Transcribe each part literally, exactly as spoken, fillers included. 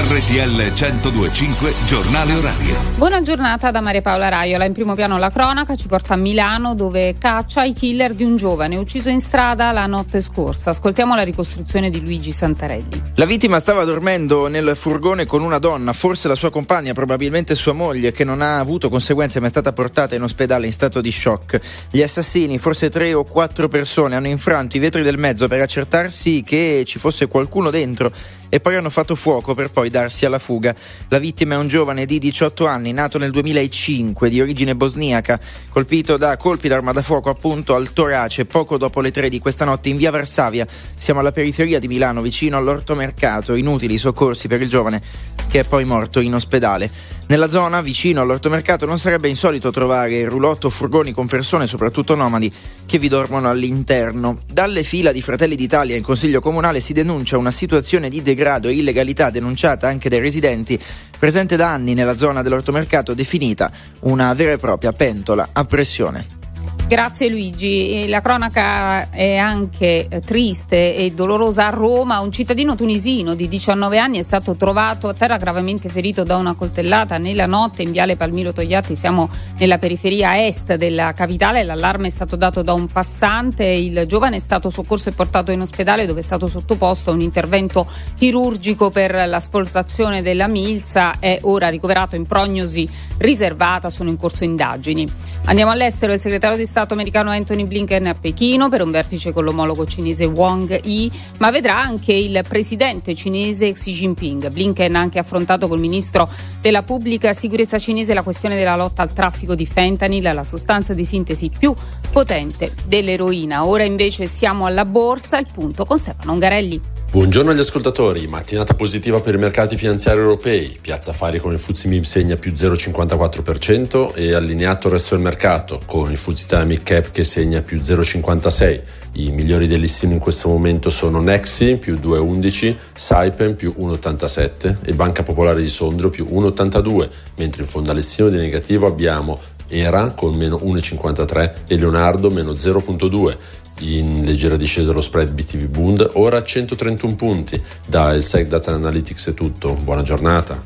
R T L centodue e cinque giornale orario. Buona giornata da Maria Paola Raiola. In primo piano la cronaca ci porta a Milano, dove caccia i killer di un giovane ucciso in strada la notte scorsa. Ascoltiamo la ricostruzione di Luigi Santarelli. La vittima stava dormendo nel furgone con una donna, forse la sua compagna, probabilmente sua moglie, che non ha avuto conseguenze ma è stata portata in ospedale in stato di shock. Gli assassini, forse tre o quattro persone, hanno infranto i vetri del mezzo per accertarsi che ci fosse qualcuno dentro e poi hanno fatto fuoco per poi darsi alla fuga. La vittima è un giovane di diciotto anni, nato nel duemilacinque, di origine bosniaca, colpito da colpi d'arma da fuoco appunto al torace poco dopo le tre di questa notte in via Varsavia. Siamo alla periferia di Milano, vicino all'ortomercato. Inutili i soccorsi per il giovane, che è poi morto in ospedale. Nella zona, vicino all'ortomercato, non sarebbe insolito trovare roulotte o furgoni con persone, soprattutto nomadi, che vi dormono all'interno. Dalle fila di Fratelli d'Italia in Consiglio Comunale si denuncia una situazione di degrado e illegalità denunciata anche dai residenti, presente da anni nella zona dell'ortomercato, definita una vera e propria pentola a pressione. Grazie Luigi. La cronaca è anche triste e dolorosa a Roma. Un cittadino tunisino di diciannove anni è stato trovato a terra gravemente ferito da una coltellata nella notte in viale Palmiro Togliatti. Siamo nella periferia est della capitale. L'allarme è stato dato da un passante. Il giovane è stato soccorso e portato in ospedale, dove è stato sottoposto a un intervento chirurgico per l'asportazione della milza. È ora ricoverato in prognosi riservata. Sono in corso indagini. Andiamo all'estero. Il segretario di Stato americano Anthony Blinken a Pechino per un vertice con l'omologo cinese Wang Yi, ma vedrà anche il presidente cinese Xi Jinping. Blinken ha anche affrontato col ministro della pubblica sicurezza cinese la questione della lotta al traffico di fentanyl, la sostanza di sintesi più potente dell'eroina. Ora invece siamo alla borsa, il punto con Stefano Ungarelli. Buongiorno agli ascoltatori. Mattinata positiva per i mercati finanziari europei. Piazza Affari con il F T S E M I B segna più zero virgola cinquantaquattro per cento e allineato il resto del mercato con il F T S E Italia Mid Cap che segna più zero virgola cinquantasei. I migliori dei listini in questo momento sono Nexi più due virgola undici, Saipem più uno virgola ottantasette e Banca Popolare di Sondrio più uno virgola ottantadue, mentre in fondo al listino di negativo abbiamo Era con meno uno virgola cinquantatré e Leonardo meno zero virgola due. In leggera discesa lo spread B T V Bund, ora a centotrentuno punti. Da il Sec Data Analytics è tutto, buona giornata.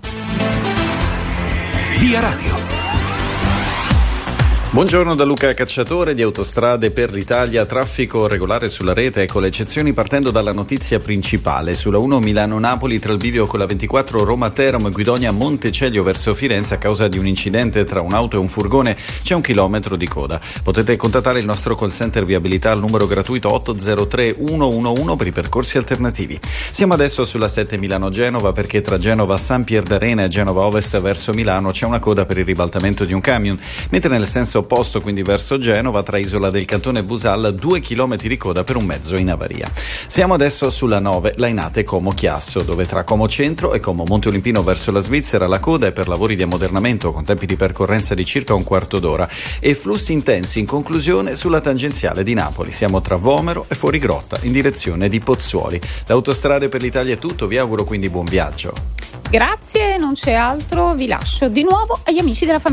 Via Radio. Buongiorno da Luca Cacciatore di Autostrade per l'Italia. Traffico regolare sulla rete, ecco le eccezioni partendo dalla notizia principale. Sulla uno Milano-Napoli tra il bivio con la ventiquattro Roma-Teramo e Guidonia-Montecelio verso Firenze a causa di un incidente tra un'auto e un furgone c'è un chilometro di coda. Potete contattare il nostro call center viabilità al numero gratuito otto zero tre uno uno uno per i percorsi alternativi. Siamo adesso sulla sette Milano-Genova perché tra Genova San Pierdarena e Genova Ovest verso Milano c'è una coda per il ribaltamento di un camion, mentre nel senso opposto, quindi verso Genova, tra Isola del Cantone e Busal, due chilometri di coda per un mezzo in avaria. Siamo adesso sulla nove Lainate Como Chiasso, dove tra Como Centro e Como Monte Olimpino verso la Svizzera la coda è per lavori di ammodernamento con tempi di percorrenza di circa un quarto d'ora e flussi intensi in conclusione sulla tangenziale di Napoli. Siamo tra Vomero e Fuorigrotta in direzione di Pozzuoli. L'Autostrade per l'Italia è tutto, vi auguro quindi buon viaggio. Grazie, non c'è altro, vi lascio di nuovo agli amici della famiglia.